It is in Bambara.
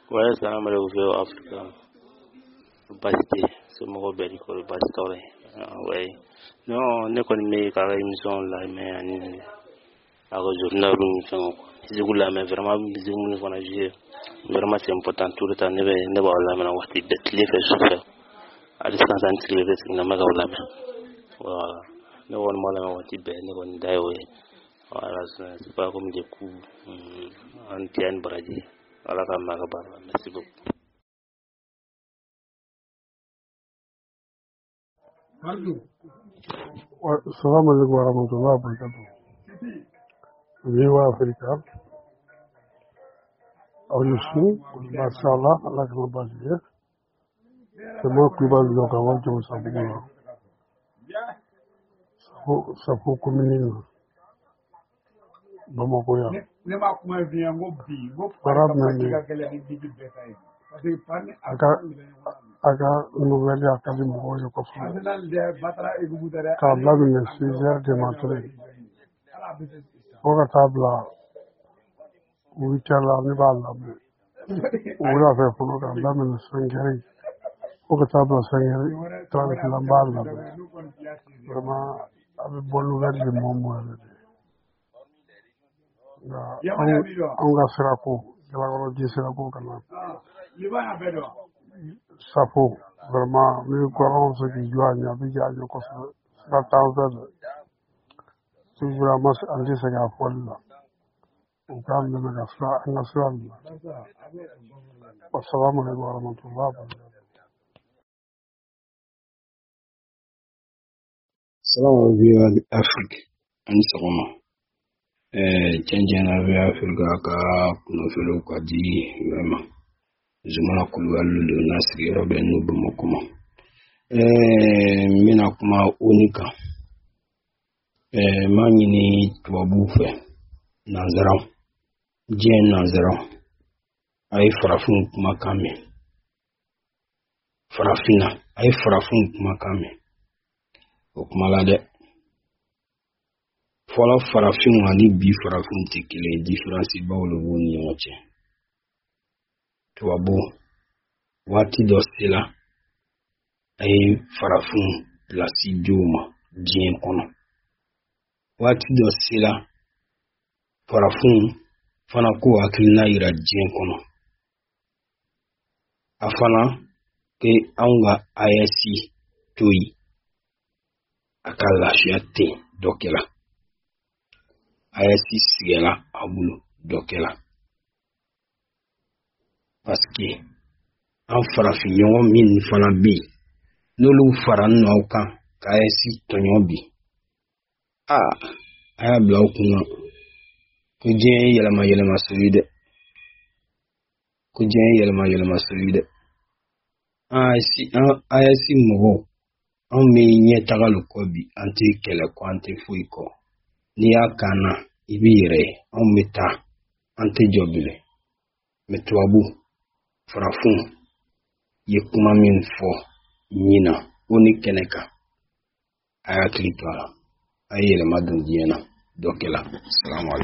Ouais, salam alaikum Africa. Basté, c'est mon Robert Nicole Bastore. Ouais. Non, ne connais mes carrés émission là, mais à journal émission. Si vous la mais vraiment bisous nous on a joué. Vraiment c'est important tout le temps ne va la mais on va te les faire souffrir. À distance entre les deux, c'est ma gaula. Voilà. Ne on m'a la on va te ne on d'ailleurs. Voilà, c'est pas comme des coups anti-an Bradie. Voilà, merci beaucoup. Assalamu alaikum warahmatullahi wabarakatuh. Viva Africa. Audition, mashallah, Allah kama baziye. Sema kuiba luka wanje usabugula. Safu kuminina. Bamako ya. Parab nani. Aga nouvelle académie moyo ko fu tabla ne 6 heures de matin ko tabla 8 heures ni balla ula fe fu ka tabla ne 5 heures ko tabla 5 heures 30 la balla vraiment avec bonne nouvelle de momo on ga sera ko la ko di sera ko kana Sapo, vraiment, nous croyons ce qui doit y avoir, il y a une chose, c'est la temps c'est vraiment un des seigneurs folles là. On parle de la foi nationale. Assalamu alaikum wa rahmatullahi wa barakatuh. Salam alaikum Afrique. Ani sagoma. Chanjana ve Afrique ka kuno felo kwa di vraiment. Zumana kuluwalu lo nasiri robe nubu mokuma. Mina kuma unika. Manyi ni tuwabufe. Nanzarau. Jien nanzarau. Ay farafun kuma kame. Farafina. Ay farafun kuma kame. Okumalade. Fola farafin wani bi farafun tekile difference bawlo woni yoche. Tuwabu wati dosila ay farafun plasi juma bien kono wati dosila farafun fana ko akilina ira bien kono afana ke anga ayasi toyi akala shiate dokela ayasi sigela abulu dokela parce que en farafin ɲɔgɔn min fana bɛ yen n'olu fara ɲɔgɔn kan k'a si tɔɲɔ bi a y'a bila u kunna ko diɲɛ ye yɛlɛma soli dɛ ko diɲɛ ye yɛlɛma soli dɛ a y'a si mɔgɔw anw bɛ ɲɛ taga lu kɔ bi an tɛ kɛlɛ kɔ an tɛ foyi kɔ n'i y'a kan na i b'i yɛrɛ ye anw bɛ taa an tɛ jɔ bilen mɛ tubabu farafun ye kuma min fɔ ɲina o ni kɛnɛ kan a y'a hakili to a la a ye yɛlɛma don diɲɛ na dɔ kɛla salamu alaikum